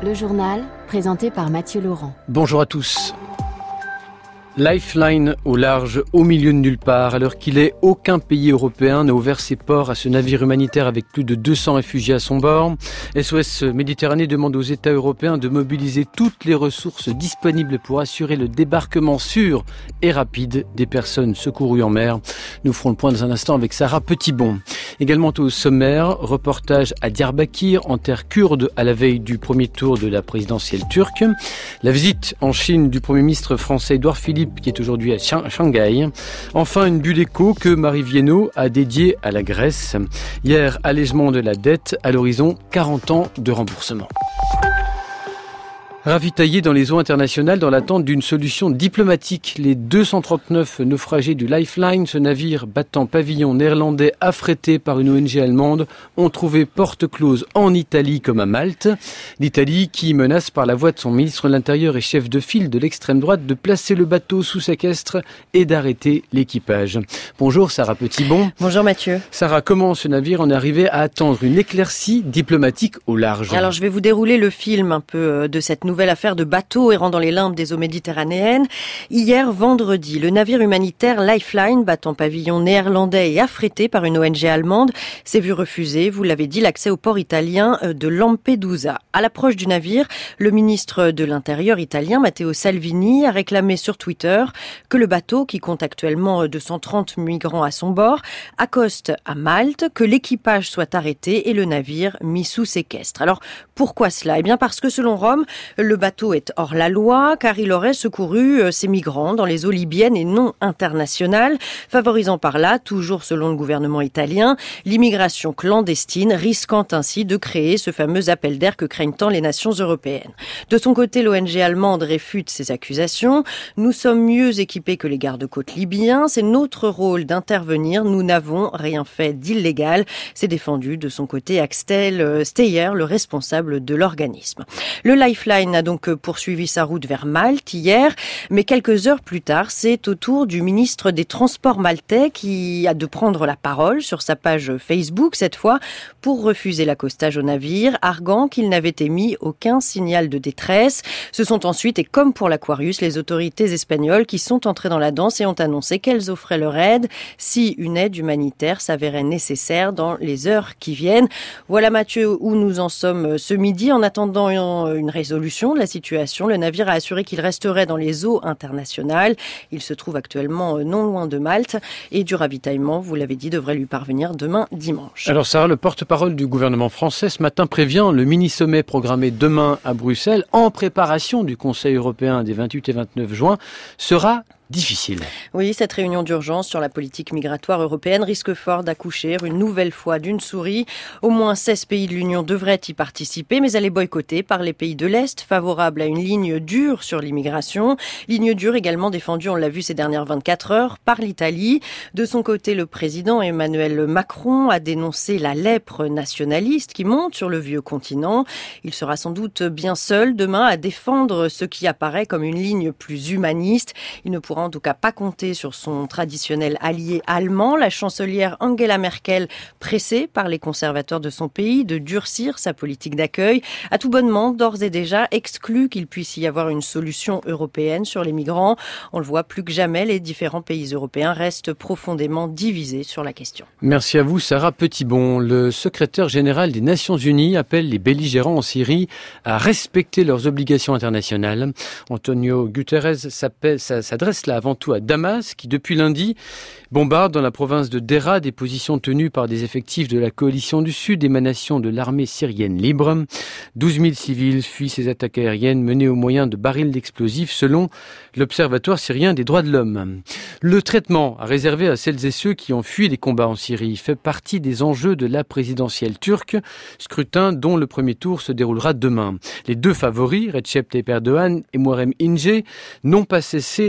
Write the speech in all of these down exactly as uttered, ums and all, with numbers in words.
Le journal, présenté par Mathieu Laurent. Bonjour à tous. Lifeline au large, au milieu de nulle part. À l'heure qu'il est, aucun pays européen n'a ouvert ses ports à ce navire humanitaire avec plus de deux cents réfugiés à son bord. S O S Méditerranée demande aux États européens de mobiliser toutes les ressources disponibles pour assurer le débarquement sûr et rapide des personnes secourues en mer. Nous ferons le point dans un instant avec Sarah Petitbon. Également au sommaire, reportage à Diyarbakir, en terre kurde, à la veille du premier tour de la présidentielle turque. La visite en Chine du Premier ministre français Édouard Philippe, qui est aujourd'hui à Shanghai. Enfin, une bulle écho que Marie Viennot a dédiée à la Grèce. Hier, allègement de la dette, à l'horizon quarante ans de remboursement. Ravitaillés dans les eaux internationales dans l'attente d'une solution diplomatique, les deux cent trente-neuf naufragés du Lifeline, ce navire battant pavillon néerlandais affrété par une O N G allemande, ont trouvé porte close en Italie comme à Malte. L'Italie qui menace par la voix de son ministre de l'Intérieur et chef de file de l'extrême droite de placer le bateau sous séquestre et d'arrêter l'équipage. Bonjour Sarah Petitbon. Bonjour Mathieu. Sarah, comment ce navire en est arrivé à attendre une éclaircie diplomatique au large ? Alors je vais vous dérouler le film un peu de cette nouvelle Nouvelle affaire de bateau errant dans les limbes des eaux méditerranéennes. Hier, vendredi, le navire humanitaire Lifeline, battant pavillon néerlandais et affrété par une O N G allemande, s'est vu refuser, vous l'avez dit, l'accès au port italien de Lampedusa. À l'approche du navire, le ministre de l'Intérieur italien, Matteo Salvini, a réclamé sur Twitter que le bateau, qui compte actuellement deux cent trente migrants à son bord, accoste à Malte, que l'équipage soit arrêté et le navire mis sous séquestre. Alors, pourquoi cela ? Eh bien, parce que selon Rome, le bateau est hors la loi, car il aurait secouru ces migrants dans les eaux libyennes et non internationales, favorisant par là, toujours selon le gouvernement italien, l'immigration clandestine, risquant ainsi de créer ce fameux appel d'air que craignent tant les nations européennes. De son côté, l'O N G allemande réfute ces accusations. Nous sommes mieux équipés que les gardes-côtes libyens. C'est notre rôle d'intervenir. Nous n'avons rien fait d'illégal. C'est défendu de son côté Axel Steyer, le responsable de l'organisme. Le Lifeline a donc poursuivi sa route vers Malte hier, mais quelques heures plus tard, c'est au tour du ministre des Transports maltais qui a de prendre la parole sur sa page Facebook cette fois pour refuser l'accostage au navire, arguant qu'il n'avait émis aucun signal de détresse. Ce sont ensuite, et comme pour l'Aquarius, les autorités espagnoles qui sont entrées dans la danse et ont annoncé qu'elles offraient leur aide si une aide humanitaire s'avérait nécessaire dans les heures qui viennent. Voilà Mathieu où nous en sommes ce midi. En attendant une résolution de la situation, le navire a assuré qu'il resterait dans les eaux internationales. Il se trouve actuellement non loin de Malte et du ravitaillement, vous l'avez dit, devrait lui parvenir demain dimanche. Alors Sarah, le porte-parole du gouvernement français ce matin prévient le mini-sommet programmé demain à Bruxelles en préparation du Conseil européen des vingt-huit et vingt-neuf juin sera difficile. Oui, cette réunion d'urgence sur la politique migratoire européenne risque fort d'accoucher une nouvelle fois d'une souris. Au moins seize pays de l'Union devraient y participer, mais elle est boycottée par les pays de l'Est, favorables à une ligne dure sur l'immigration. Ligne dure également défendue, on l'a vu ces dernières vingt-quatre heures, par l'Italie. De son côté, le président Emmanuel Macron a dénoncé la lèpre nationaliste qui monte sur le vieux continent. Il sera sans doute bien seul demain à défendre ce qui apparaît comme une ligne plus humaniste. Il ne pourra en tout cas pas compter sur son traditionnel allié allemand. La chancelière Angela Merkel, pressée par les conservateurs de son pays de durcir sa politique d'accueil, a tout bonnement d'ores et déjà exclu qu'il puisse y avoir une solution européenne sur les migrants. On le voit plus que jamais, les différents pays européens restent profondément divisés sur la question. Merci à vous Sarah Petitbon. Le secrétaire général des Nations Unies appelle les belligérants en Syrie à respecter leurs obligations internationales. Antonio Guterres s'adresse là avant tout à Damas, qui depuis lundi bombarde dans la province de Deraa des positions tenues par des effectifs de la coalition du Sud, émanation de l'armée syrienne libre. douze mille civils fuient ces attaques aériennes menées au moyen de barils d'explosifs, selon l'Observatoire syrien des droits de l'homme. Le traitement réservé à celles et ceux qui ont fui les combats en Syrie fait partie des enjeux de la présidentielle turque, scrutin dont le premier tour se déroulera demain. Les deux favoris, Recep Tayyip Erdogan et Muharrem İnce, n'ont pas cessé d'afficher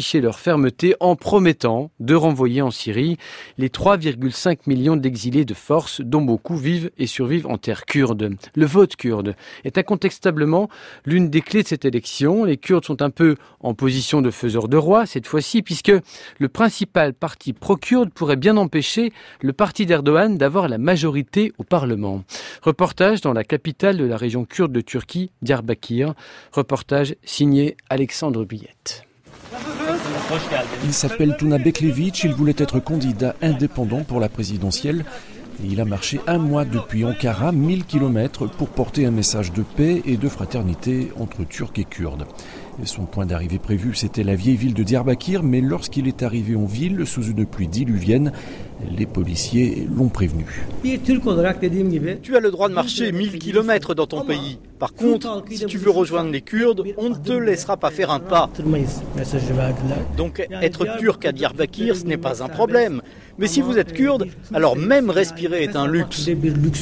affiché leur fermeté en promettant de renvoyer en Syrie les trois virgule cinq millions d'exilés de force dont beaucoup vivent et survivent en terre kurde. Le vote kurde est incontestablement l'une des clés de cette élection. Les Kurdes sont un peu en position de faiseur de roi cette fois-ci, puisque le principal parti pro-kurde pourrait bien empêcher le parti d'Erdogan d'avoir la majorité au Parlement. Reportage dans la capitale de la région kurde de Turquie, Diyarbakir. Reportage signé Alexandre Billette. Il s'appelle Tuna Beklevic, il voulait être candidat indépendant pour la présidentielle. Et il a marché un mois depuis Ankara, mille kilomètres, pour porter un message de paix et de fraternité entre Turcs et Kurdes. Et son point d'arrivée prévu, c'était la vieille ville de Diyarbakir, mais lorsqu'il est arrivé en ville, sous une pluie diluvienne, les policiers l'ont prévenu. Tu as le droit de marcher mille kilomètres dans ton pays. Par contre, si tu veux rejoindre les Kurdes, on ne te laissera pas faire un pas. Donc être turc à Diyarbakir, ce n'est pas un problème. Mais si vous êtes kurde, alors même respirer est un luxe.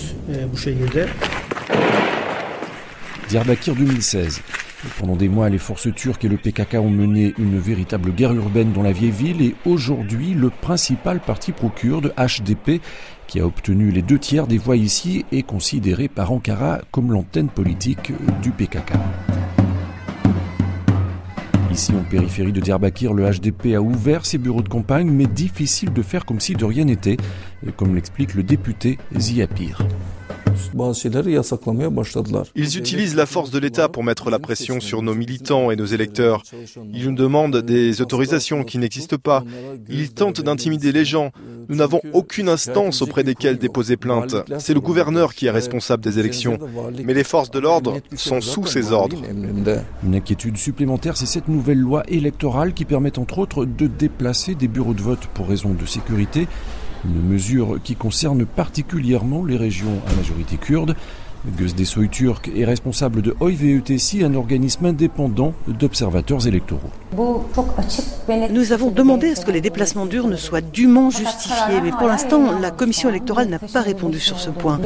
Diyarbakir deux mille seize. Pendant des mois, les forces turques et le P K K ont mené une véritable guerre urbaine dans la vieille ville et aujourd'hui, le principal parti pro-kurde, H D P, qui a obtenu les deux tiers des voix ici, est considéré par Ankara comme l'antenne politique du P K K. Ici, en périphérie de Diyarbakir, le H D P a ouvert ses bureaux de campagne, mais difficile de faire comme si de rien n'était, comme l'explique le député Ziya Pir. Ils utilisent la force de l'État pour mettre la pression sur nos militants et nos électeurs. Ils nous demandent des autorisations qui n'existent pas. Ils tentent d'intimider les gens. Nous n'avons aucune instance auprès desquelles déposer plainte. C'est le gouverneur qui est responsable des élections. Mais les forces de l'ordre sont sous ses ordres. Une inquiétude supplémentaire, c'est cette nouvelle loi électorale qui permet entre autres de déplacer des bureaux de vote pour raison de sécurité. Une mesure qui concerne particulièrement les régions à majorité kurde. Gözde Soyturk est responsable de O Y V E T S I, un organisme indépendant d'observateurs électoraux. Nous avons demandé à ce que les déplacements d'urnes soient dûment justifiés, mais pour l'instant, la commission électorale n'a pas répondu sur ce point.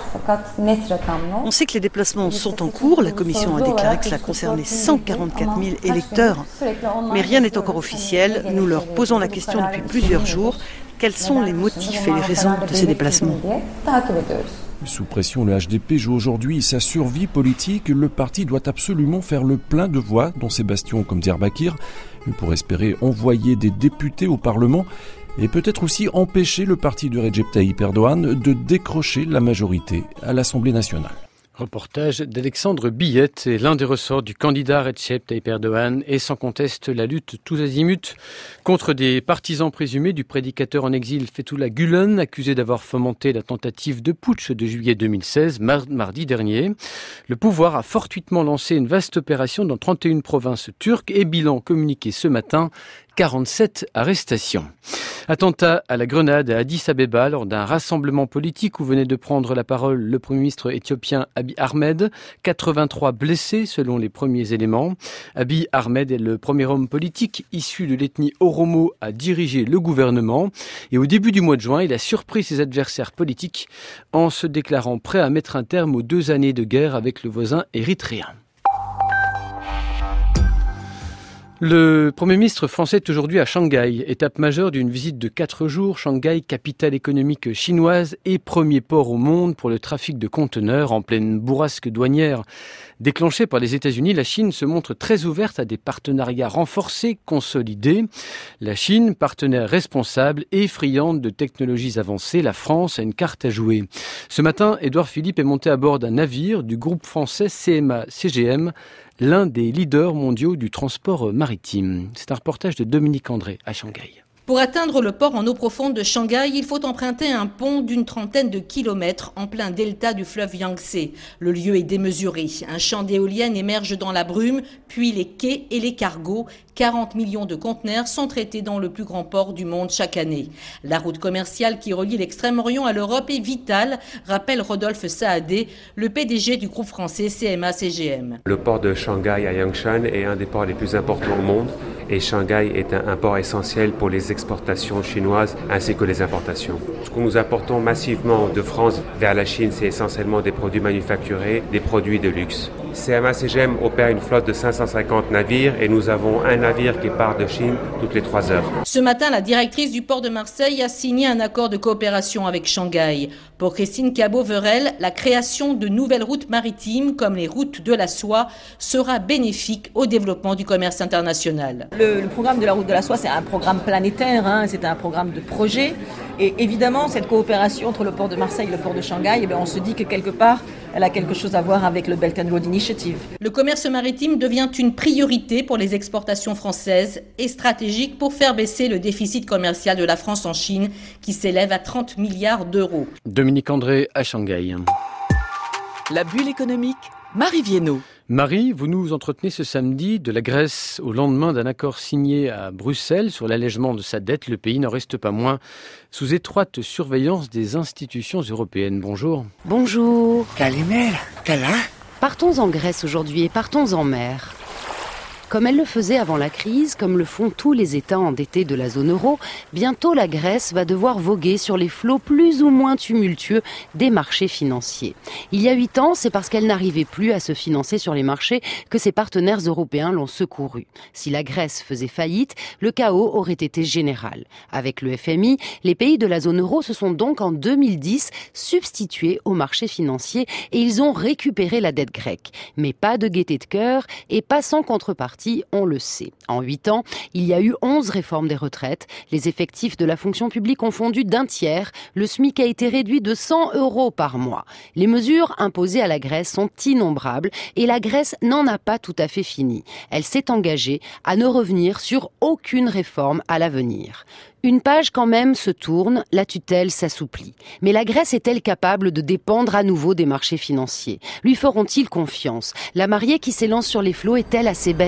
On sait que les déplacements sont en cours. La commission a déclaré que cela concernait cent quarante-quatre mille électeurs. Mais rien n'est encore officiel. Nous leur posons la question depuis plusieurs jours. Quels sont les motifs et les raisons de ces déplacements ? Sous pression, le H D P joue aujourd'hui sa survie politique. Le parti doit absolument faire le plein de voix dans ces bastions comme Diyarbakir pour espérer envoyer des députés au Parlement et peut-être aussi empêcher le parti de Recep Tayyip Erdogan de décrocher la majorité à l'Assemblée nationale. Reportage d'Alexandre Billette. Et l'un des ressorts du candidat Recep Tayyip Erdogan est sans conteste la lutte tous azimuts contre des partisans présumés du prédicateur en exil Fethullah Gülen, accusé d'avoir fomenté la tentative de putsch de juillet deux mille seize, mardi dernier. Le pouvoir a fortuitement lancé une vaste opération dans trente et une provinces turques et bilan communiqué ce matin, quarante-sept arrestations. Attentat à la grenade à Addis Abeba lors d'un rassemblement politique où venait de prendre la parole le Premier ministre éthiopien Abiy Ahmed. quatre-vingt-trois blessés selon les premiers éléments. Abiy Ahmed est le premier homme politique issu de l'ethnie Oromo à diriger le gouvernement. Et au début du mois de juin, il a surpris ses adversaires politiques en se déclarant prêt à mettre un terme aux deux années de guerre avec le voisin érythréen. Le Premier ministre français est aujourd'hui à Shanghai, étape majeure d'une visite de quatre jours. Shanghai, capitale économique chinoise et premier port au monde pour le trafic de conteneurs en pleine bourrasque douanière. Déclenchée par les États-Unis, la Chine se montre très ouverte à des partenariats renforcés, consolidés. La Chine, partenaire responsable et friande de technologies avancées, la France a une carte à jouer. Ce matin, Édouard Philippe est monté à bord d'un navire du groupe français C M A C G M, l'un des leaders mondiaux du transport maritime. C'est un reportage de Dominique André à Shanghai. Pour atteindre le port en eau profonde de Shanghai, il faut emprunter un pont d'une trentaine de kilomètres en plein delta du fleuve Yangtze. Le lieu est démesuré. Un champ d'éoliennes émerge dans la brume, puis les quais et les cargos. quarante millions de conteneurs sont traités dans le plus grand port du monde chaque année. La route commerciale qui relie l'Extrême-Orient à l'Europe est vitale, rappelle Rodolphe Saadé, le P D G du groupe français C M A C G M. Le port de Shanghai à Yangshan est un des ports les plus importants au monde et Shanghai est un, un port essentiel pour les exportations chinoises ainsi que les importations. Ce que nous apportons massivement de France vers la Chine, c'est essentiellement des produits manufacturés, des produits de luxe. C M A C G M opère une flotte de cinq cent cinquante navires et nous avons un navire qui part de Chine toutes les trois heures. Ce matin, la directrice du port de Marseille a signé un accord de coopération avec Shanghai. Pour Christine Cabot-Verel, la création de nouvelles routes maritimes comme les routes de la soie sera bénéfique au développement du commerce international. Le, le programme de la route de la soie, c'est un programme planétaire, hein, c'est un programme de projet. Et évidemment, cette coopération entre le port de Marseille et le port de Shanghai, eh bien, on se dit que quelque part, elle a quelque chose à voir avec le Belt and Road Initiative. Le commerce maritime devient une priorité pour les exportations françaises et stratégique pour faire baisser le déficit commercial de la France en Chine, qui s'élève à trente milliards d'euros. Dominique André à Shanghai. La bulle économique, Marie Viennot. Marie, vous nous entretenez ce samedi de la Grèce au lendemain d'un accord signé à Bruxelles sur l'allègement de sa dette. Le pays n'en reste pas moins sous étroite surveillance des institutions européennes. Bonjour. Bonjour. Calimère, Cala. Partons en Grèce aujourd'hui et partons en mer. Comme elle le faisait avant la crise, comme le font tous les États endettés de la zone euro, bientôt la Grèce va devoir voguer sur les flots plus ou moins tumultueux des marchés financiers. Il y a huit ans, c'est parce qu'elle n'arrivait plus à se financer sur les marchés que ses partenaires européens l'ont secourue. Si la Grèce faisait faillite, le chaos aurait été général. Avec le F M I, les pays de la zone euro se sont donc en deux mille dix substitués aux marchés financiers et ils ont récupéré la dette grecque. Mais pas de gaieté de cœur et pas sans contrepartie. On le sait. En huit ans, il y a eu onze réformes des retraites. Les effectifs de la fonction publique ont fondu d'un tiers. Le SMIC a été réduit de cent euros par mois. Les mesures imposées à la Grèce sont innombrables et la Grèce n'en a pas tout à fait fini. Elle s'est engagée à ne revenir sur aucune réforme à l'avenir. Une page quand même se tourne, la tutelle s'assouplit. Mais la Grèce est-elle capable de dépendre à nouveau des marchés financiers ? Lui feront-ils confiance ? La mariée qui s'élance sur les flots est-elle assez belle ?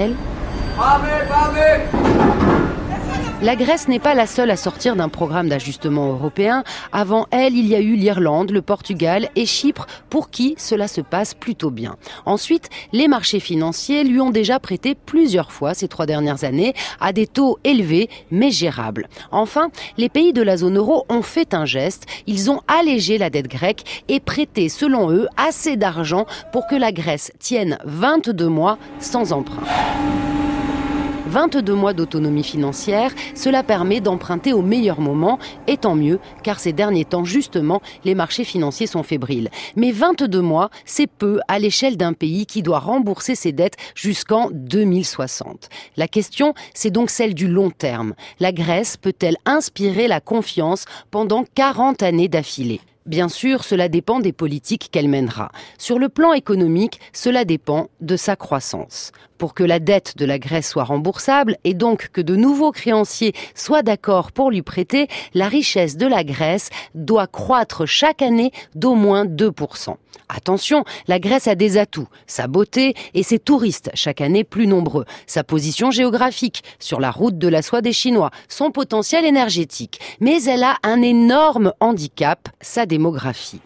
La Grèce n'est pas la seule à sortir d'un programme d'ajustement européen. Avant elle, il y a eu l'Irlande, le Portugal et Chypre, pour qui cela se passe plutôt bien. Ensuite, les marchés financiers lui ont déjà prêté plusieurs fois ces trois dernières années à des taux élevés mais gérables. Enfin, les pays de la zone euro ont fait un geste. Ils ont allégé la dette grecque et prêté, selon eux, assez d'argent pour que la Grèce tienne vingt-deux mois sans emprunt. vingt-deux mois d'autonomie financière, cela permet d'emprunter au meilleur moment, et tant mieux, car ces derniers temps, justement, les marchés financiers sont fébriles. Mais vingt-deux mois, c'est peu à l'échelle d'un pays qui doit rembourser ses dettes jusqu'en deux mille soixante. La question, c'est donc celle du long terme. La Grèce peut-elle inspirer la confiance pendant quarante années d'affilée ? Bien sûr, cela dépend des politiques qu'elle mènera. Sur le plan économique, cela dépend de sa croissance. Pour que la dette de la Grèce soit remboursable et donc que de nouveaux créanciers soient d'accord pour lui prêter, la richesse de la Grèce doit croître chaque année d'au moins deux pour cent. Attention, la Grèce a des atouts, sa beauté et ses touristes chaque année plus nombreux, sa position géographique sur la route de la soie des Chinois, son potentiel énergétique. Mais elle a un énorme handicap, sa démographie.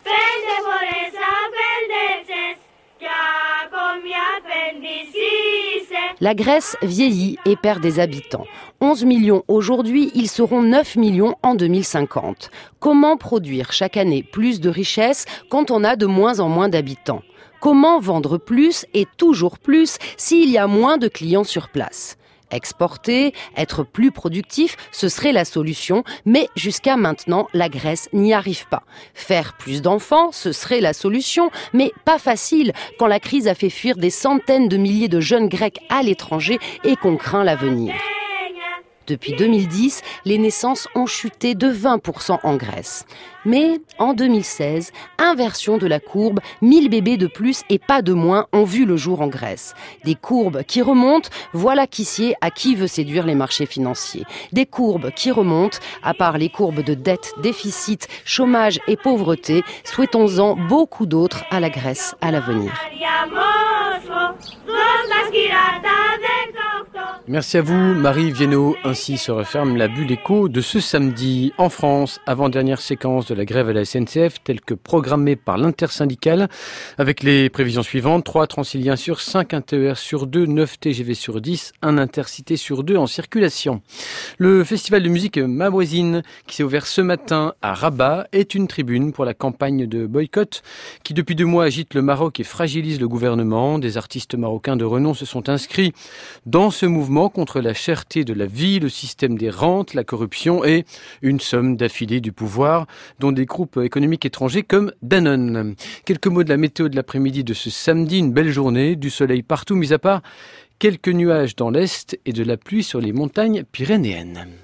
La Grèce vieillit et perd des habitants. onze millions aujourd'hui, ils seront neuf millions en deux mille cinquante. Comment produire chaque année plus de richesses quand on a de moins en moins d'habitants ? Comment vendre plus et toujours plus s'il y a moins de clients sur place ? Exporter, être plus productif, ce serait la solution, mais jusqu'à maintenant, la Grèce n'y arrive pas. Faire plus d'enfants, ce serait la solution, mais pas facile quand la crise a fait fuir des centaines de milliers de jeunes Grecs à l'étranger et qu'on craint l'avenir. Depuis deux mille dix, les naissances ont chuté de vingt pour cent en Grèce. Mais en deux mille seize, inversion de la courbe, mille bébés de plus et pas de moins ont vu le jour en Grèce. Des courbes qui remontent, voilà qui sied à qui veut séduire les marchés financiers. Des courbes qui remontent, à part les courbes de dette, déficit, chômage et pauvreté, souhaitons-en beaucoup d'autres à la Grèce à l'avenir. Merci à vous, Marie Viennot. Ainsi se referme la bulle éco de ce samedi. En France, avant-dernière séquence de la grève à la S N C F, telle que programmée par l'intersyndicale, avec les prévisions suivantes. trois Transiliens sur cinq, un T E R sur deux, neuf T G V sur dix, un Intercité sur deux en circulation. Le festival de musique Ma Voisine, qui s'est ouvert ce matin à Rabat, est une tribune pour la campagne de boycott qui depuis deux mois agite le Maroc et fragilise le gouvernement. Des artistes marocains de renom se sont inscrits dans ce mouvement contre la cherté de la vie, le système des rentes, la corruption et une somme d'affilés du pouvoir, dont des groupes économiques étrangers comme Danone. Quelques mots de la météo de l'après-midi de ce samedi, une belle journée, du soleil partout, mis à part quelques nuages dans l'est et de la pluie sur les montagnes pyrénéennes.